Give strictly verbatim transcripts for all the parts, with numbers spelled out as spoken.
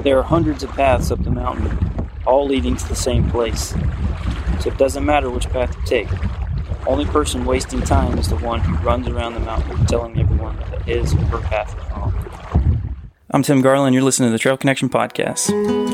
There are hundreds of paths up the mountain, all leading to the same place. So it doesn't matter which path you take. The only person wasting time is the one who runs around the mountain telling everyone that his or her path is wrong. I'm Tim Garland. You're listening to the Trail Connection Podcast.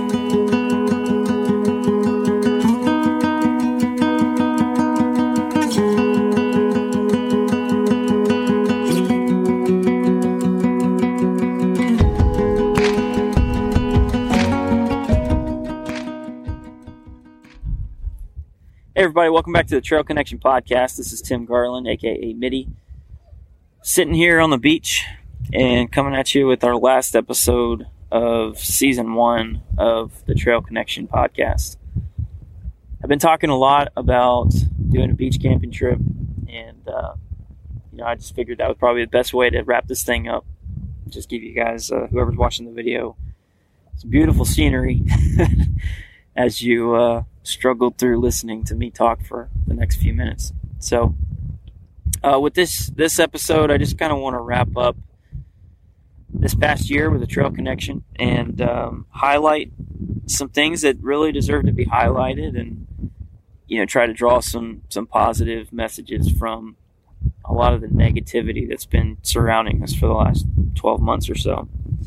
Hey everybody, welcome back to the Trail Connection Podcast. This is Tim Garland, aka Mitty, sitting here on the beach and coming at you with our last episode of season one of the Trail Connection Podcast. I've been talking a lot about doing a beach camping trip, and uh, you know, I just figured that was probably the best way to wrap this thing up. Just give you guys, uh, whoever's watching the video, some beautiful scenery as you uh, struggled through listening to me talk for the next few minutes. So uh, with this this episode, I just kind of want to wrap up this past year with a Trail Connection and um, highlight some things that really deserve to be highlighted, and you know, try to draw some some positive messages from a lot of the negativity that's been surrounding us for the last twelve months or so.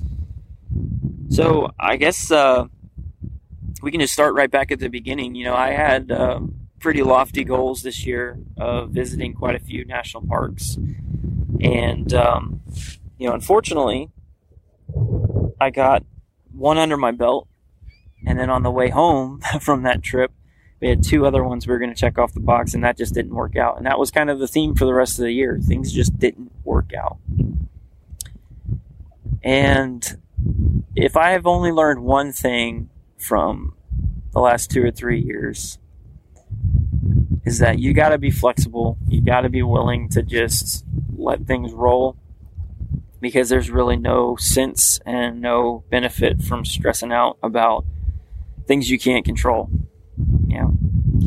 So I guess uh, we can just start right back at the beginning. You know, I had uh, pretty lofty goals this year of visiting quite a few national parks. And, um, you know, unfortunately, I got one under my belt. And then on the way home from that trip, we had two other ones we were going to check off the box, and that just didn't work out. And that was kind of the theme for the rest of the year. Things just didn't work out. And if I have only learned one thing from the last two or three years, is that you got to be flexible. You got to be willing to just let things roll, because there's really no sense and no benefit from stressing out about things you can't control. You know?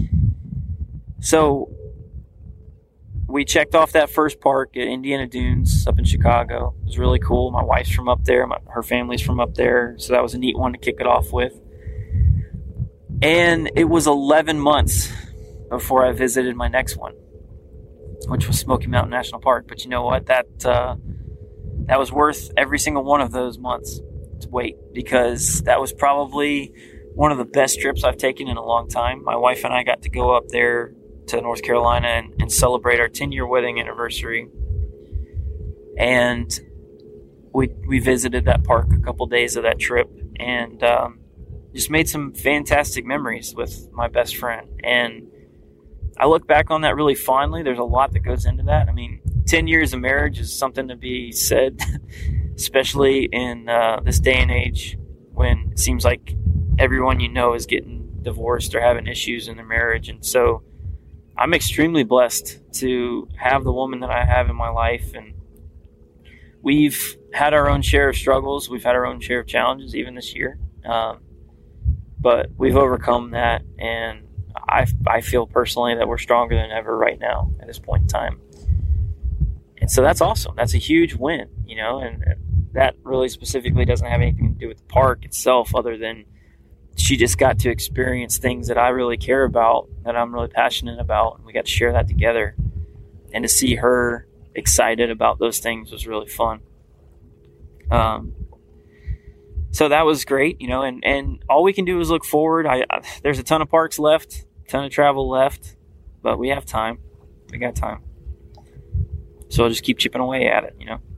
So we checked off that first park at Indiana Dunes up in Chicago. It was really cool. My wife's from up there. My, her family's from up there. So that was a neat one to kick it off with. And it was eleven months before I visited my next one, which was Smoky Mountain National Park. But you know what? That uh, that was worth every single one of those months to wait, because that was probably one of the best trips I've taken in a long time. My wife and I got to go up there to North Carolina and, and celebrate our ten-year wedding anniversary. And we we visited that park a couple days of that trip, and um, just made some fantastic memories with my best friend. And I look back on that really fondly. There's a lot that goes into that. I mean, ten years of marriage is something to be said, especially in uh, this day and age when it seems like everyone you know is getting divorced or having issues in their marriage. And so I'm extremely blessed to have the woman that I have in my life. And we've had our own share of struggles. We've had our own share of challenges even this year. Um, but we've overcome that. And I, I feel personally that we're stronger than ever right now at this point in time. And so that's awesome. That's a huge win, you know, and that really specifically doesn't have anything to do with the park itself, other than she just got to experience things that I really care about, that I'm really passionate about, and we got to share that together. And to see her excited about those things was really fun. Um, so that was great, you know, and, and all we can do is look forward. I, I there's a ton of parks left, a ton of travel left, but we have time. We got time. So I'll just keep chipping away at it, you know.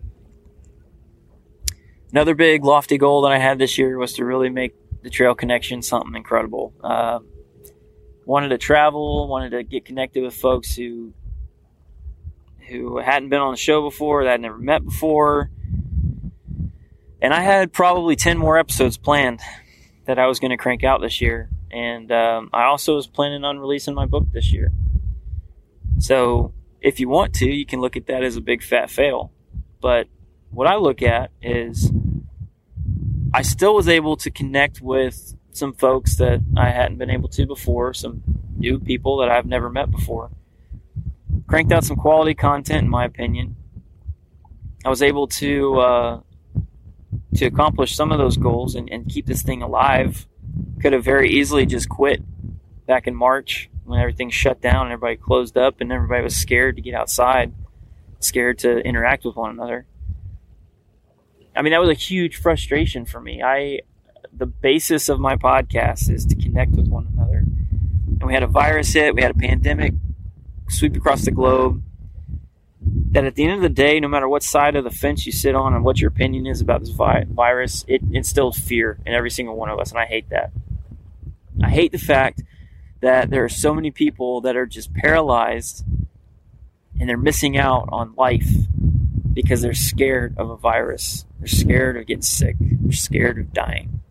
Another big lofty goal that I had this year was to really make the Trail Connection something incredible. Uh, wanted to travel, wanted to get connected with folks who who hadn't been on the show before, that I'd never met before. And I had probably ten more episodes planned that I was going to crank out this year. And um, I also was planning on releasing my book this year. So if you want to, you can look at that as a big fat fail. But what I look at is I still was able to connect with some folks that I hadn't been able to before, some new people that I've never met before. Cranked out some quality content, in my opinion. I was able to uh, to accomplish some of those goals and, and keep this thing alive, could have very easily just quit back in March when everything shut down and everybody closed up and everybody was scared to get outside, scared to interact with one another. I mean, that was a huge frustration for me. I, the basis of my podcast is to connect with one another. And we had a virus hit, we had a pandemic sweep across the globe, that at the end of the day, no matter what side of the fence you sit on and what your opinion is about this vi- virus, it instills fear in every single one of us, and I hate that. I hate the fact that there are so many people that are just paralyzed and they're missing out on life because they're scared of a virus. They're scared of getting sick. They're scared of dying.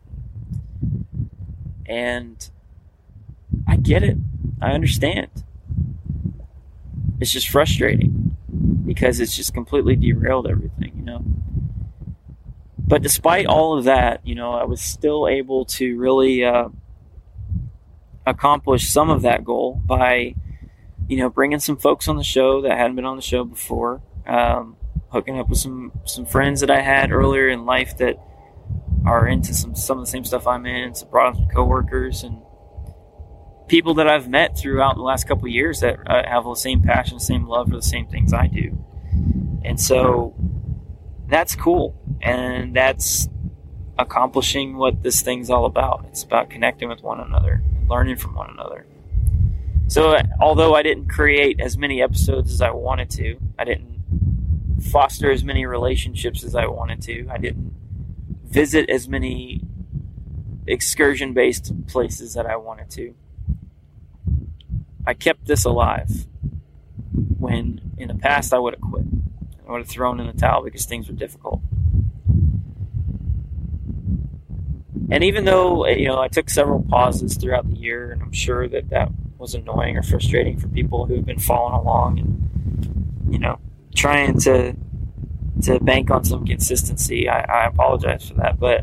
And I get it. I understand. It's just frustrating because it's just completely derailed everything, you know. But despite all of that, you know, I was still able to really uh, accomplish some of that goal by, you know, bringing some folks on the show that hadn't been on the show before, um, hooking up with some, some friends that I had earlier in life that are into some, some of the same stuff I'm in, so brought on some coworkers and people that I've met throughout the last couple of years that uh, have the same passion, same love for the same things I do. And so that's cool. And that's accomplishing what this thing's all about. It's about connecting with one another and learning from one another. So although I didn't create as many episodes as I wanted to, I didn't foster as many relationships as I wanted to, I didn't visit as many excursion-based places that I wanted to, I kept this alive when in the past I would have quit. I would have thrown in the towel because things were difficult. And even though, you know, I took several pauses throughout the year, and I'm sure that that was annoying or frustrating for people who've been following along and, you know, trying to to bank on some consistency, I, I apologize for that. But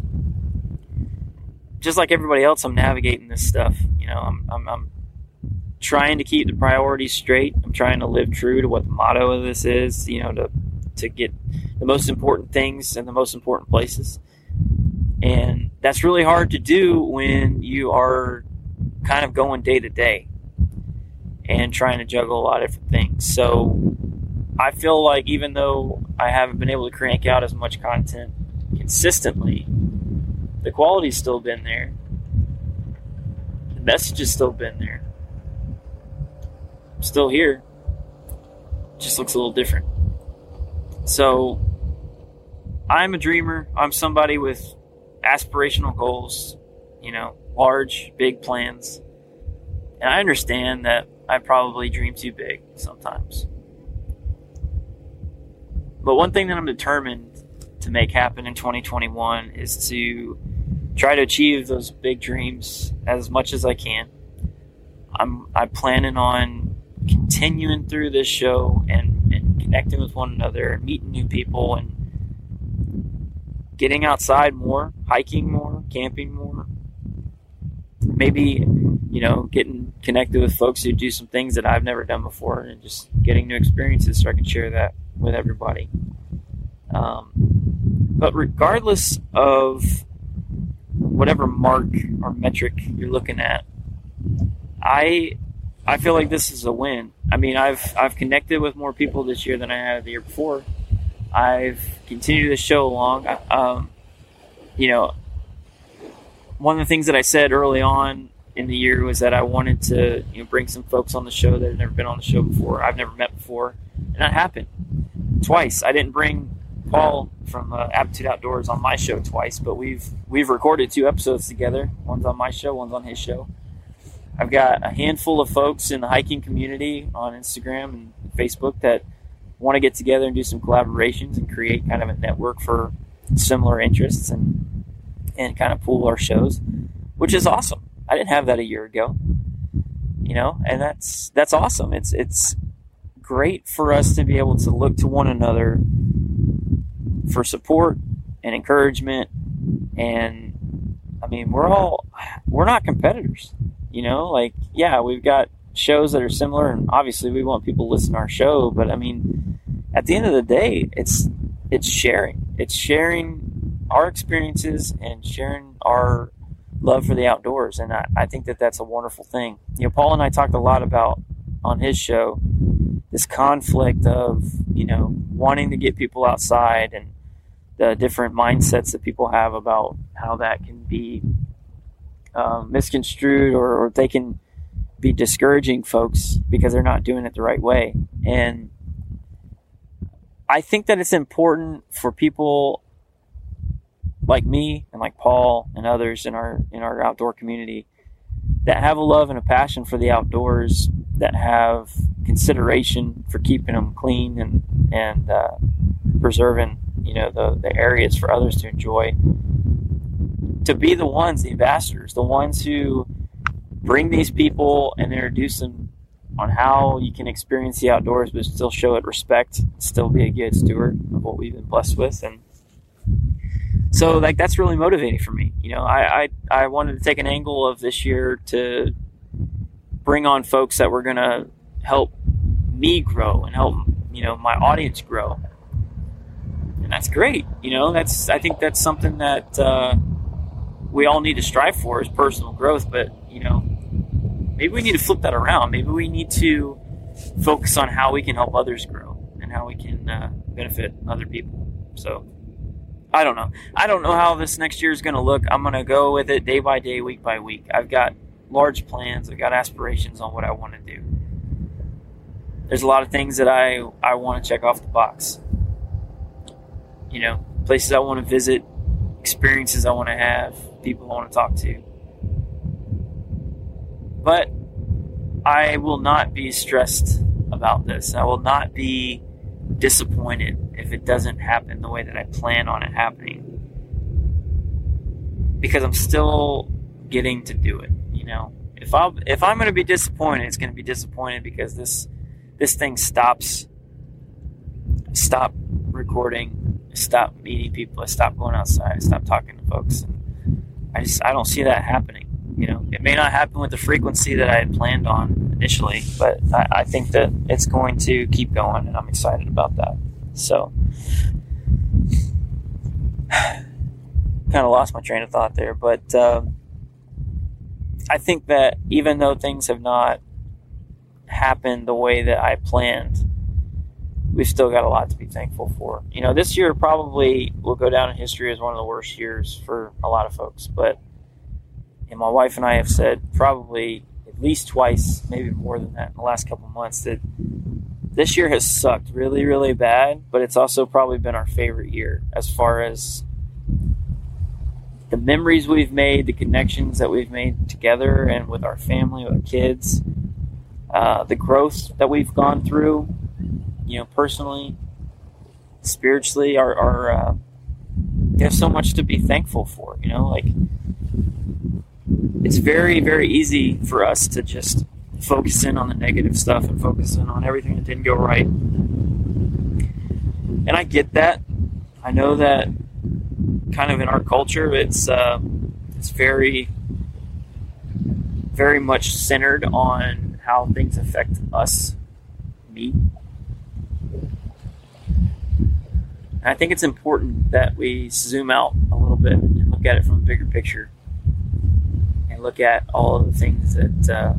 just like everybody else, I'm navigating this stuff. You know, I'm I'm, I'm trying to keep the priorities straight. I'm trying to live true to what the motto of this is, you know, to to get the most important things in the most important places. And that's really hard to do when you are kind of going day to day and trying to juggle a lot of different things. So I feel like even though I haven't been able to crank out as much content consistently, the quality's still been there. The message has still been there. I'm still here. It just looks a little different. So I'm a dreamer. I'm somebody with aspirational goals, you know, large, big plans. And I understand that I probably dream too big sometimes. But one thing that I'm determined to make happen in twenty twenty-one is to try to achieve those big dreams as much as I can. I'm I'm planning on continuing through this show and, and connecting with one another and meeting new people and getting outside more, hiking more, camping more. Maybe, you know, getting connected with folks who do some things that I've never done before and just getting new experiences so I can share that with everybody. Um, but regardless of whatever mark or metric you're looking at, I I feel like this is a win. I mean, I've I've connected with more people this year than I had the year before. I've continued the show along. Um, you know, one of the things that I said early on in the year was that I wanted to, you know, bring some folks on the show that had never been on the show before, I've never met before, and that happened twice. I didn't bring Paul from uh, Aptitude Outdoors on my show twice, but we've we've recorded two episodes together. One's on my show, one's on his show. I've got a handful of folks in the hiking community on Instagram and Facebook that want to get together and do some collaborations and create kind of a network for similar interests and and kind of pool our shows, which is awesome. I didn't have that a year ago, you know, and that's that's awesome. It's it's great for us to be able to look to one another for support and encouragement. And I mean, we're all we're not competitors, you know. Like, yeah, we've got shows that are similar, and obviously we want people to listen to our show. But I mean, at the end of the day, it's it's sharing. It's sharing our experiences and sharing our love for the outdoors. And I, I think that that's a wonderful thing. You know, Paul and I talked a lot about on his show this conflict of, you know, wanting to get people outside and the different mindsets that people have about how that can be um, misconstrued, or, or they can be discouraging folks because they're not doing it the right way. And I think that it's important for people like me and like Paul and others in our in our outdoor community that have a love and a passion for the outdoors, that have consideration for keeping them clean and and uh, preserving, you know, the the areas for others to enjoy, to be the ones, the ambassadors, the ones who bring these people and introduce them on how you can experience the outdoors but still show it respect, still be a good steward of what we've been blessed with. And so, like, that's really motivating for me. You know, I, I, I wanted to take an angle of this year to bring on folks that were going to help me grow and help, you know, my audience grow. And that's great. You know, that's, I think that's something that uh, we all need to strive for, is personal growth. But, you know, maybe we need to flip that around. Maybe we need to focus on how we can help others grow and how we can uh, benefit other people. So, I don't know. I don't know how this next year is going to look. I'm going to go with it day by day, week by week. I've got large plans. I've got aspirations on what I want to do. There's a lot of things that I, I want to check off the box. You know, places I want to visit, experiences I want to have, people I want to talk to. But I will not be stressed about this. I will not be disappointed if it doesn't happen the way that I plan on it happening, because I'm still getting to do it. You know, if I if I'm going to be disappointed, it's going to be disappointed because this this thing stops. Stop recording. Stop meeting people. I stop going outside. I stop talking to folks. I just I don't see that happening. You know, it may not happen with the frequency that I had planned on initially, but I, I think that it's going to keep going, and I'm excited about that. So, kind of lost my train of thought there, but um, I think that even though things have not happened the way that I planned, we've still got a lot to be thankful for. You know, this year probably will go down in history as one of the worst years for a lot of folks, but and my wife and I have said probably at least twice, maybe more than that in the last couple of months, that this year has sucked really, really bad, but it's also probably been our favorite year as far as the memories we've made, the connections that we've made together and with our family, with our kids, uh, the growth that we've gone through, you know, personally, spiritually, our, our uh, we have so much to be thankful for, you know, like, it's very, very easy for us to just focus in on the negative stuff and focus in on everything that didn't go right. And I get that. I know that kind of in our culture, it's uh, it's very, very much centered on how things affect us, me. And I think it's important that we zoom out a little bit and look at it from a bigger picture. Look at all of the things that, uh,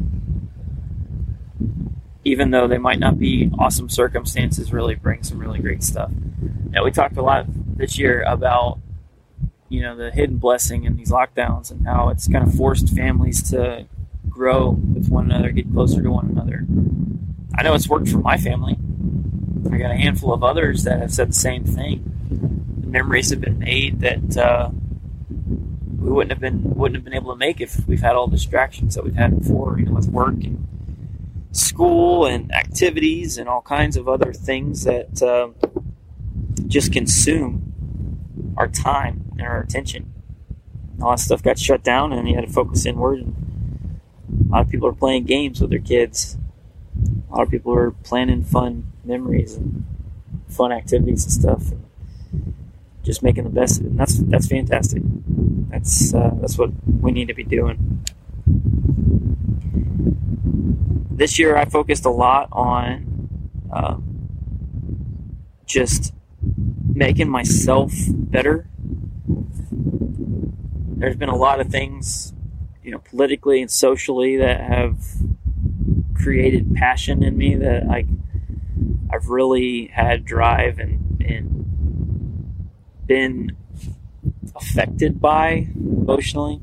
even though they might not be awesome circumstances, really bring some really great stuff. Now, we talked a lot this year about, you know, the hidden blessing in these lockdowns and how it's kind of forced families to grow with one another, get closer to one another. I know it's worked for my family. I got a handful of others that have said the same thing. The memories have been made that, uh, we wouldn't have been wouldn't have been able to make if we've had all the distractions that we've had before, you know, with work and school and activities and all kinds of other things that uh, just consume our time and our attention. A lot of stuff got shut down, and you had to focus inward. And a lot of people are playing games with their kids. A lot of people are planning fun memories and fun activities and stuff, and just making the best of it. And that's that's fantastic. That's uh, that's what we need to be doing. This year, I focused a lot on um, just making myself better there's been a lot of things, you know, politically and socially that have created passion in me that I, I've really had drive and, and been affected by emotionally.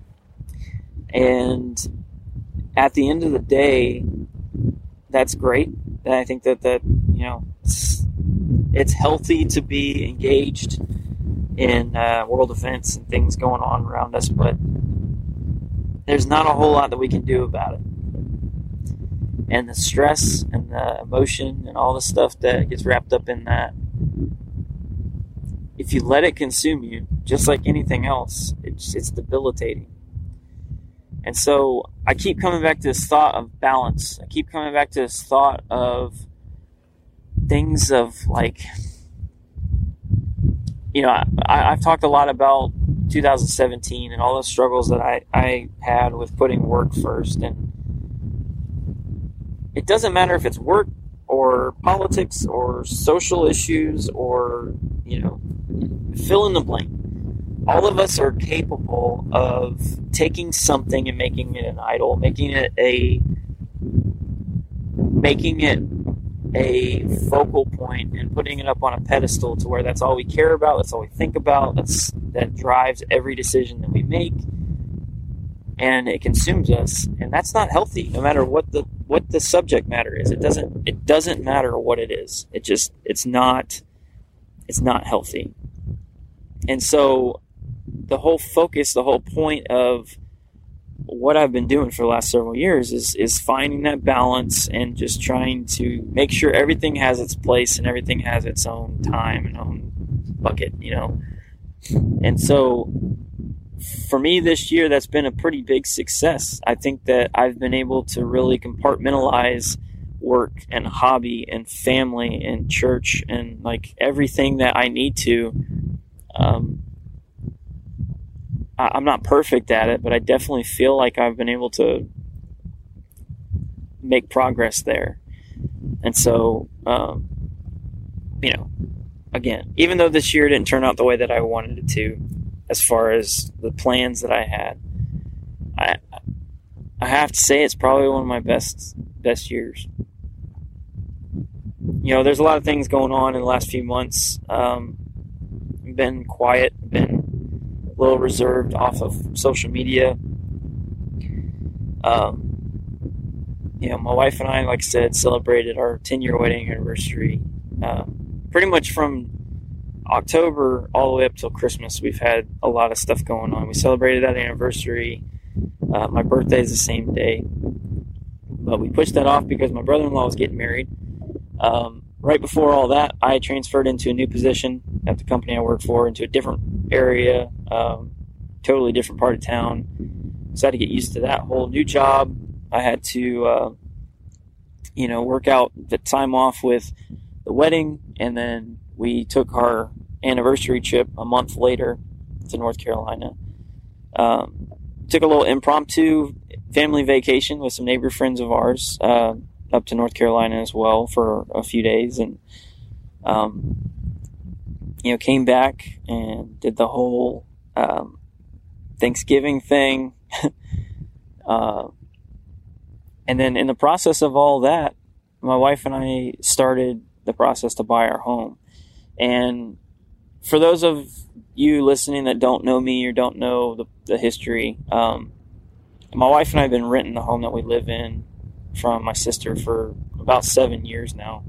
And at the end of the day, that's great. And I think that, that you know, it's, it's healthy to be engaged in uh, world events and things going on around us, but there's not a whole lot that we can do about it. And the stress and the emotion and all the stuff that gets wrapped up in that, if you let it consume you, just like anything else, it's, it's debilitating. And so I keep coming back to this thought of balance. I keep coming back to this thought of things of like, you know, I, I've talked a lot about two thousand seventeen and all the struggles that I, I had with putting work first. And it doesn't matter if it's work or politics or social issues or, you know, fill in the blank. All of us are capable of taking something and making it an idol, making it a making it a focal point and putting it up on a pedestal to where that's all we care about, that's all we think about, that's that drives every decision that we make, and it consumes us. And that's not healthy, no matter what the what the subject matter is. It doesn't it doesn't matter what it is. It just it's not it's not healthy. And so the whole focus, the whole point of what I've been doing for the last several years is is finding that balance and just trying to make sure everything has its place and everything has its own time and own bucket, you know. And so for me this year, that's been a pretty big success. I think that I've been able to really compartmentalize work and hobby and family and church and like everything that I need to. Um, I'm not perfect at it, but I definitely feel like I've been able to make progress there. And so, um, you know, again, even though this year didn't turn out the way that I wanted it to, as far as the plans that I had, I I have to say it's probably one of my best best years. You know, there's a lot of things going on in the last few months. Um, been quiet, been a little reserved off of social media. Um, you know, my wife and I, like I said, celebrated our ten-year wedding anniversary. Um, pretty much from October all the way up till Christmas, we've had a lot of stuff going on. We celebrated that anniversary. Uh, my birthday is the same day, but we pushed that off because my brother-in-law was getting married. Um, right before all that, I transferred into a new position at the company I work for, into a different area, um, totally different part of town. So I had to get used to that whole new job. I had to, uh, you know, work out the time off with the wedding, and then we took our anniversary trip a month later to North Carolina. Um, took a little impromptu family vacation with some neighbor friends of ours, uh, up to North Carolina as well for a few days, and um, you know, came back and did the whole um, Thanksgiving thing. uh, and then in the process of all that, my wife and I started the process to buy our home. And for those of you listening that don't know me or don't know the, the history, um, my wife and I have been renting the home that we live in from my sister for about seven years now.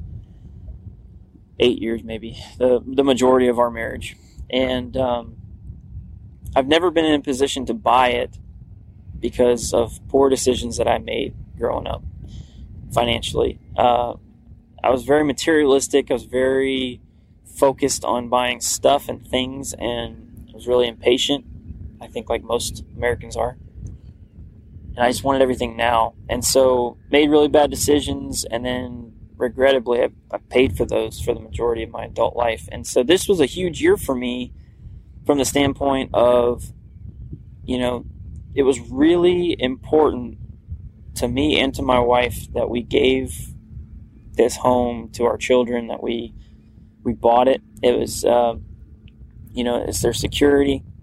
Eight years maybe, the the majority of our marriage. And um, I've never been in a position to buy it because of poor decisions that I made growing up financially. Uh, I was very materialistic. I was very focused on buying stuff and things, and I was really impatient, I think like most Americans are. And I just wanted everything now. And so made really bad decisions, and then regrettably I, I paid for those for the majority of my adult life. And so this was a huge year for me from the standpoint of, you know, it was really important to me and to my wife that we gave this home to our children, that we we bought it. It was, uh, you know, it's their security.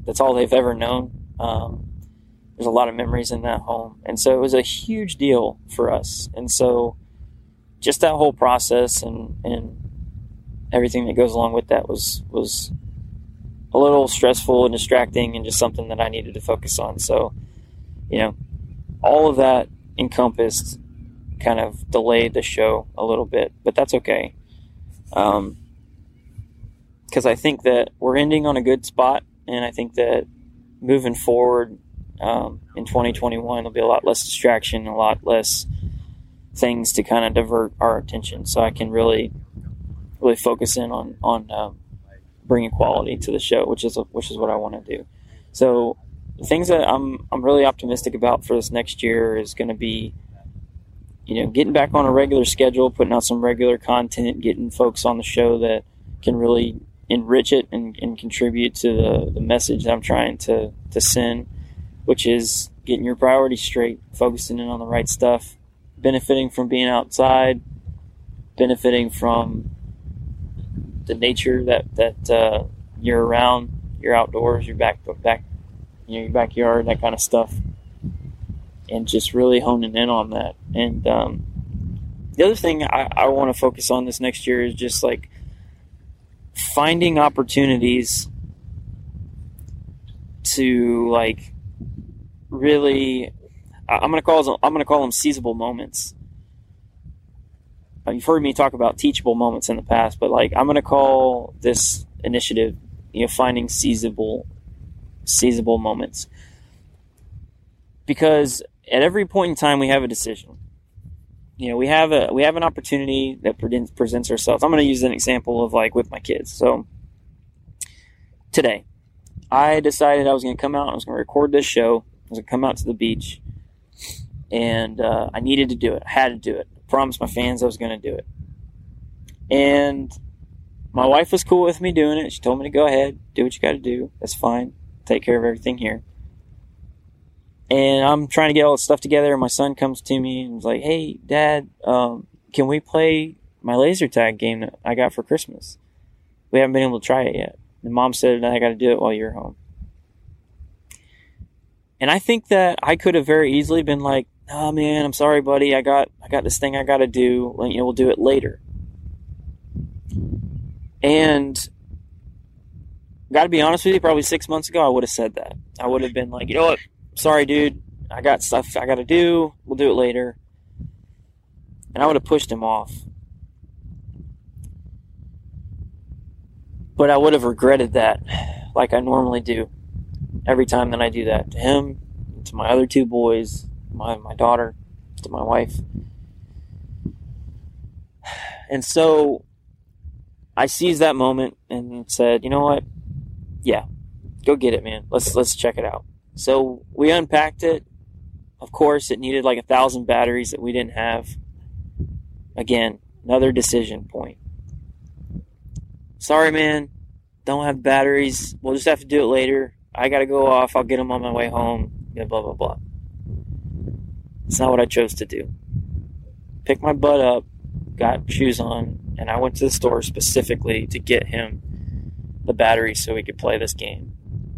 that's all they've ever known. Um, there's a lot of memories in that home. And so it was a huge deal for us. And so just that whole process and, and everything that goes along with that was, was a little stressful and distracting and just something that I needed to focus on. So, you know, all of that encompassed kind of delayed the show a little bit, but that's okay. Um, because I think that we're ending on a good spot, and I think that moving forward um, in twenty twenty-one, there'll be a lot less distraction, a lot less things to kind of divert our attention, so I can really, really focus in on on um, bringing quality to the show, which is which is what I want to do. So the things that I'm I'm really optimistic about for this next year is going to be, you know, getting back on a regular schedule, putting out some regular content, getting folks on the show that can really enrich it and, and contribute to the, the message that I'm trying to, to send, which is getting your priorities straight, focusing in on the right stuff, benefiting from being outside, benefiting from the nature that, that uh, you're around, your outdoors, your back, back, you know, your backyard, that kind of stuff. And just really honing in on that. And um, the other thing I, I want to focus on this next year is just like finding opportunities to like really, I'm gonna call them, I'm gonna call them seizable moments. You've heard me talk about teachable moments in the past, but like I'm gonna call this initiative, you know, finding seizable, seizable moments, because at every point in time, we have a decision. You know, we have a we have an opportunity that presents ourselves. I'm going to use an example of like with my kids. So today, I decided I was going to come out. I was going to record this show. I was going to come out to the beach, and uh, I needed to do it. I had to do it. I promised my fans I was going to do it. And my wife was cool with me doing it. She told me to go ahead, do what you got to do. That's fine. Take care of everything here. And I'm trying to get all this stuff together. My son comes to me and was like, "Hey, Dad, um, can we play my laser tag game that I got for Christmas? We haven't been able to try it yet." And Mom said, "I got to do it while you're home." And I think that I could have very easily been like, "Oh man, I'm sorry, buddy. I got I got this thing I got to do. You know, we'll do it later." And got to be honest with you, probably six months ago, I would have said that. I would have been like, "You know what? Sorry, dude, I got stuff I got to do. We'll do it later." And I would have pushed him off. But I would have regretted that, like I normally do, every time that I do that. To him, to my other two boys, my, my daughter, to my wife. And so I seized that moment and said, "You know what? Yeah, go get it, man. Let's let's check it out." So we unpacked it. Of course, it needed like a thousand batteries that we didn't have. Again, another decision point. "Sorry, man, don't have batteries. We'll just have to do it later. I got to go off. I'll get them on my way home." Blah, blah, blah. It's not what I chose to do. Picked my butt up, got shoes on, and I went to the store specifically to get him the batteries so we could play this game.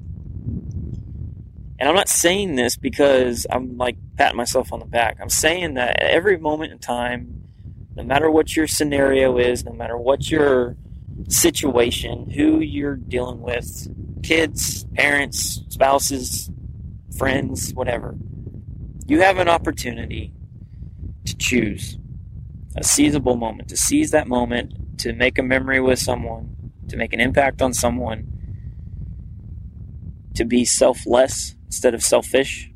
And I'm not saying this because I'm like patting myself on the back. I'm saying that at every moment in time, no matter what your scenario is, no matter what your situation, who you're dealing with, kids, parents, spouses, friends, whatever, you have an opportunity to choose a seizable moment, to seize that moment, to make a memory with someone, to make an impact on someone, to be selfless instead of selfish.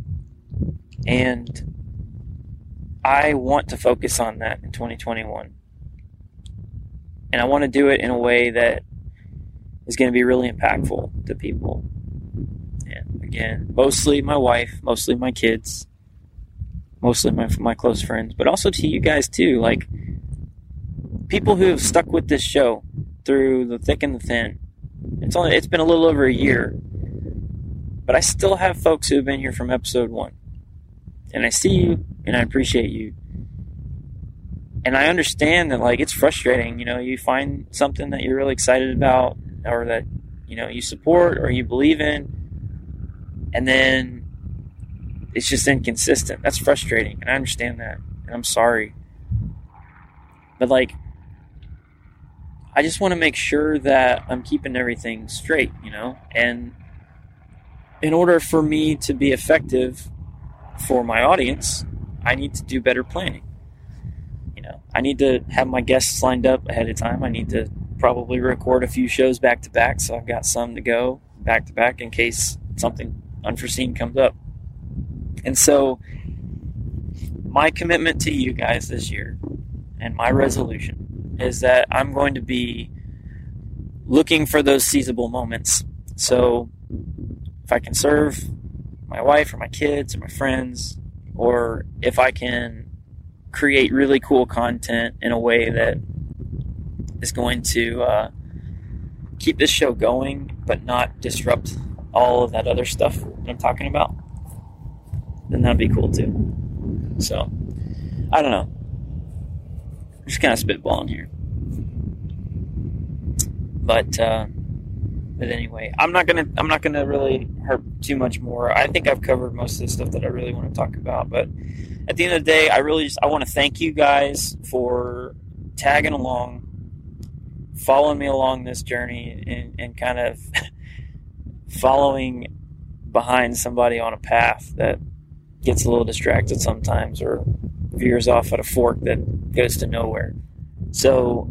And I want to focus on that in twenty twenty-one. And I want to do it in a way that is going to be really impactful to people. And again, mostly my wife, mostly my kids, mostly my my close friends, but also to you guys too. Like, people who have stuck with this show through the thick and the thin. It's only it's been a little over a year, but I still have folks who have been here from episode one. And I see you, and I appreciate you. And I understand that, like, it's frustrating. You know, you find something that you're really excited about, or that you know, you support or you believe in, and then it's just inconsistent. That's frustrating, and I understand that, and I'm sorry. But, like, I just want to make sure that I'm keeping everything straight, you know? And in order for me to be effective for my audience, I need to do better planning. You know, I need to have my guests lined up ahead of time. I need to probably record a few shows back to back, so I've got some to go back to back in case something unforeseen comes up. And so my commitment to you guys this year and my resolution is that I'm going to be looking for those seizable moments. So if I can serve my wife or my kids or my friends, or if I can create really cool content in a way that is going to uh, keep this show going but not disrupt all of that other stuff that I'm talking about, then that'd be cool too. So, I don't know. I'm just kind of spitballing here. But, uh, but anyway, I'm not gonna I'm not gonna really harp too much more. I think I've covered most of the stuff that I really want to talk about. But at the end of the day, I really just I want to thank you guys for tagging along, following me along this journey, and, and kind of following behind somebody on a path that gets a little distracted sometimes or veers off at a fork that goes to nowhere. So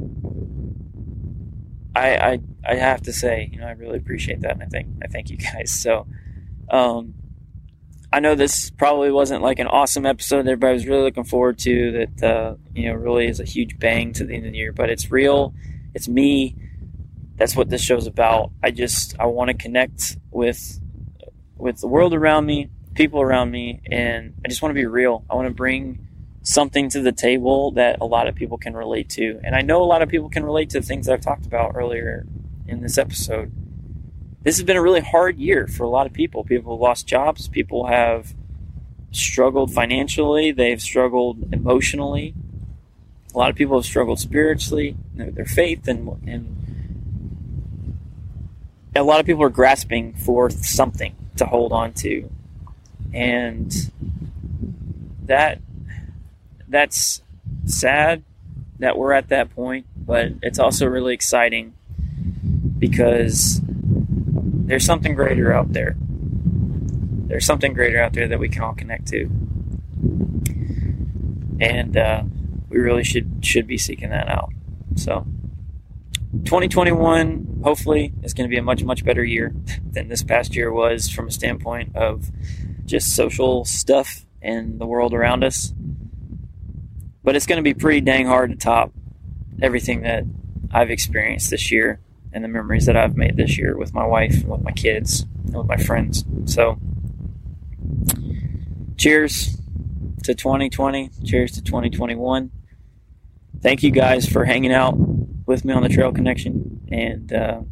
I, I I have to say, you know, I really appreciate that, and I think I thank you guys. So um, I know this probably wasn't like an awesome episode that everybody was really looking forward to, that uh, you know, really is a huge bang to the end of the year, but it's real. It's me. That's what this show's about. I just I want to connect with with the world around me, people around me, and I just want to be real. I want to bring something to the table that a lot of people can relate to. And I know a lot of people can relate to the things I've talked about earlier in this episode. This has been a really hard year for a lot of people. People have lost jobs. People have struggled financially. They've struggled emotionally. A lot of people have struggled spiritually, their faith, and, and a lot of people are grasping for something to hold on to. And that that's sad that we're at that point, but it's also really exciting because there's something greater out there. There's something greater out there that we can all connect to. And uh, we really should should be seeking that out. So twenty twenty-one, hopefully, is going to be a much, much better year than this past year was from a standpoint of just social stuff and the world around us. But it's going to be pretty dang hard to top everything that I've experienced this year and the memories that I've made this year with my wife, and with my kids, and with my friends. So, cheers to twenty twenty. Cheers to twenty twenty-one. Thank you guys for hanging out with me on the Trail Connection. And uh,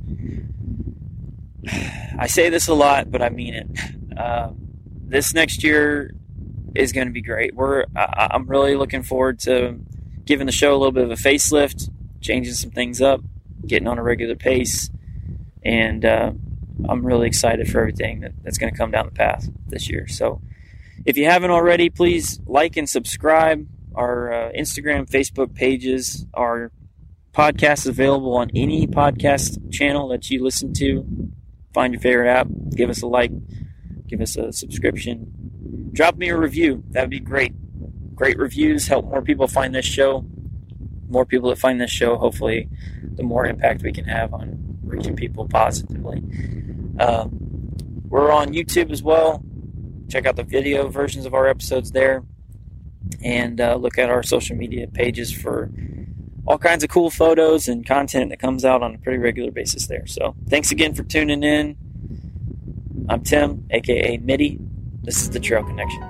I say this a lot, but I mean it. Uh, this next year is going to be great. We're I, I'm really looking forward to giving the show a little bit of a facelift, changing some things up, getting on a regular pace, and uh, I'm really excited for everything that, that's going to come down the path this year. So if you haven't already, please like and subscribe. Our uh, Instagram, Facebook pages, our podcast is available on any podcast channel that you listen to. Find your favorite app, give us a like, give us a subscription. Drop me a review. That would be great. Great reviews help more people find this show. More people that find this show, hopefully, the more impact we can have on reaching people positively. Um, we're on YouTube as well. Check out the video versions of our episodes there. And uh, look at our social media pages for all kinds of cool photos and content that comes out on a pretty regular basis there. So thanks again for tuning in. I'm Tim, a k a. Mitty. This is the Trail Connection.